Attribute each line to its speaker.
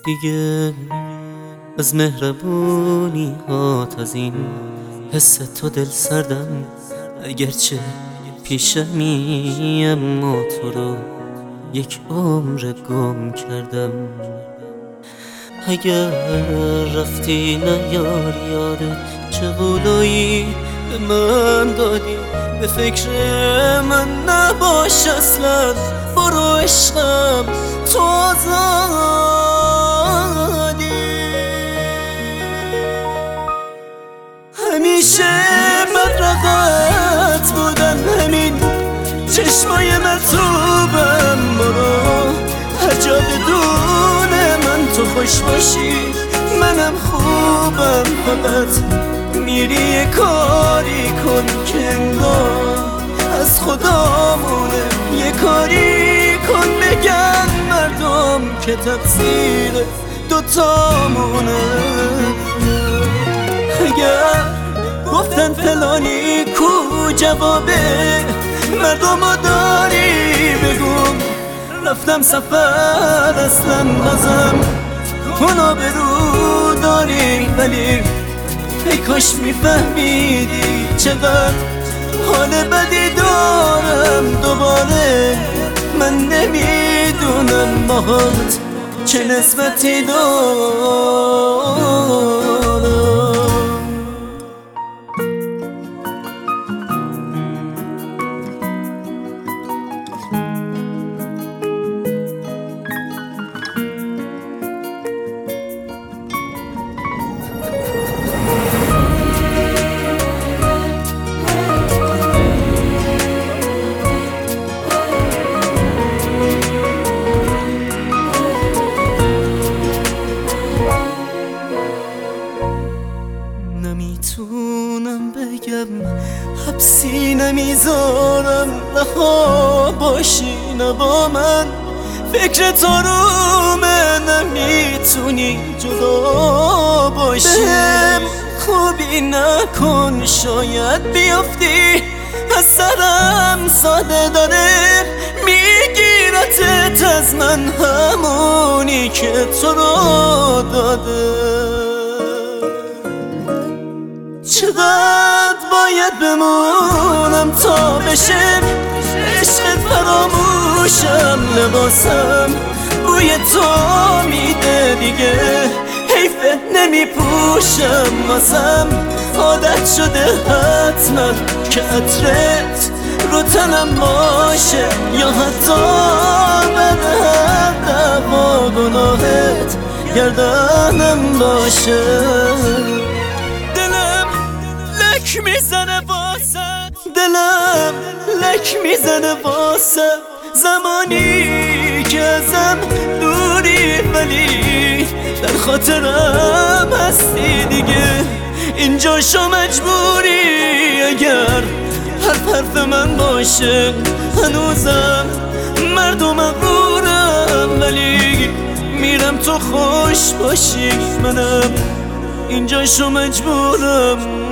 Speaker 1: دیگه از مهربونی هات، از این حس تو دل سردم، اگرچه پیشمی اما تو رو یک عمر گم کردم. اگر رفتی نیار یادت چه قولایی به من دادی، به فکر من نباش اصلا، برو عشقم تو آزادی. همیشه بدرقت بودن همین چشمای مرطوبم، برو هر جا بدون من تو خوش باشی منم خوبم. فقط میری یه کاری کن که انگار از خدامونه، یه کاری کن بگن مردم که تقصیر دوتامونه. اگر گفتن فلانی کو جوابه مردمو داری بگو، رفتم سفر اصلا بازم کنو برو داری، ولی ای کاش میفهمیدی چقدر حال بدی دارم. دوباره من نمیدونم باهات چه نسبتی دارم. نمیتونم بگم حبسی نمیذارم، رها باشی نه با من، فکر تو رومه نمیتونی جدا باشی. بهم خوبی نکن شاید بیافتی از سرم، ساده داره میگیرتت از من همونی که تو رو داده. چقدر باید بمونم تا بشه عشقت فراموشم، لباسم بوی تو میده دیگه حیفه نمیپوشم، واسم عادت شده حتما که عطرت رو تنم باشه، یا حتی بعد هر دعوا گناهت گردنم باشه. لک میزنه واسه دلم، لک میزنه واسه زمانی که ازم دوری، ولی در خاطرم هستی دیگه اینجا شو مجبوری. اگر حرف من باشه هنوزم مردم مغرورم، ولی میرم تو خوش باشی منم اینجا شو مجبورم.